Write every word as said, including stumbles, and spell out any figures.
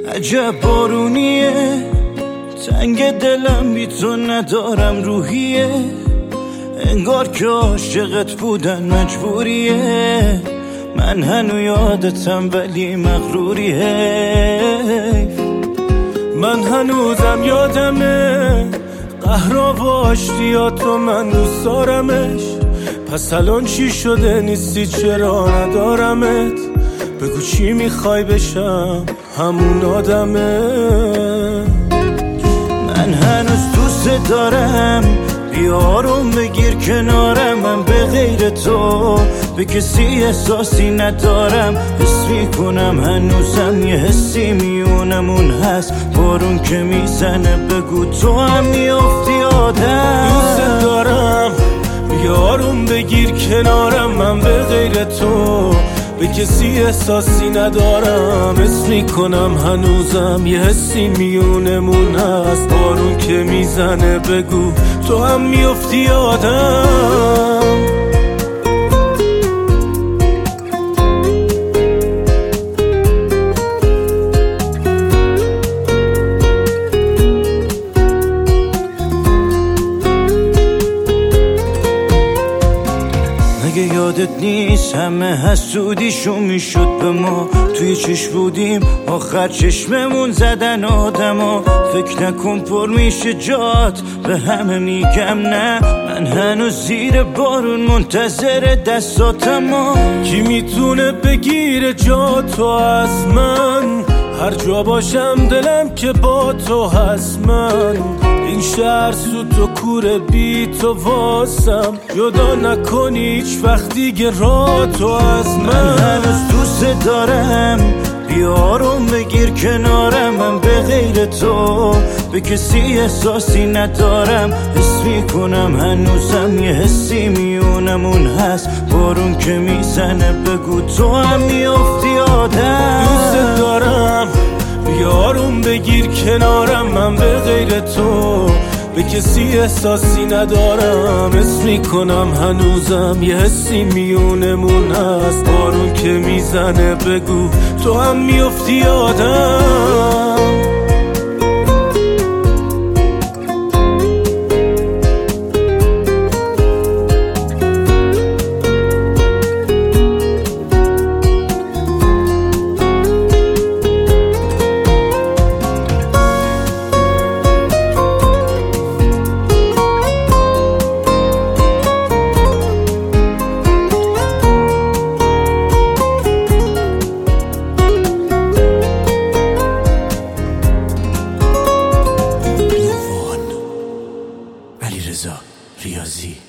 عجب بارونیه، تنگ دلم بی تو ندارم روحیه، انگار که عاشقت بودن مجبوریه، من هنو یادتم ولی مغروریه. من هنوزم یادمه قهرا و آشتیات رو، من دوست دارمش، پس الان چی شده نیستی چرا ندارمت؟ بگو چی میخوای بشم همون آدمه. من هنوز دوست دارم، بیارم بگیر کنارم، من به غیر تو به کسی احساسی ندارم، حس میکنم هنوزم یه حسی میونمون هست، بارون که میزنه بگو تو هم میافتی آدم. دوست دارم بیارم بگیر کنارم، من به غیر تو به کسی احساسی ندارم، حس میکنم هنوزم یه حسی میونمون هست، بارون که میزنه بگو تو هم میافتی آدم. اگه یادت نیست همه حسودیشون میشد به ما، توی چشم بودیم آخر چشممون زدن آدما، فکر نکن پر میشه جات به همه میگم نه، من هنوز زیر بارون منتظر دستاتم. کی میتونه بگیره جا تو از من؟ هر جا باشم دلم که با تو هست، من این شهر سوت و کوره بی تو واسم، جدا نکنی هیچ وقت دیگه را تو از من. من هنوز دوست دارم، بیارم بگیر کنارم، من به غیر تو به کسی احساسی ندارم، حس میکنم هنوزم یه حسی میونمون هست، بارون که میزنه بگو تو هم میافتی آدم. دوست دارم بیارم بگیر کنارم، من به غیر تو به کسی احساسی ندارم، حس میکنم هنوزم یه حسی میونمون هست، بارون که میزنه بگو تو هم میافتی آدم. علیرضا ریاضی.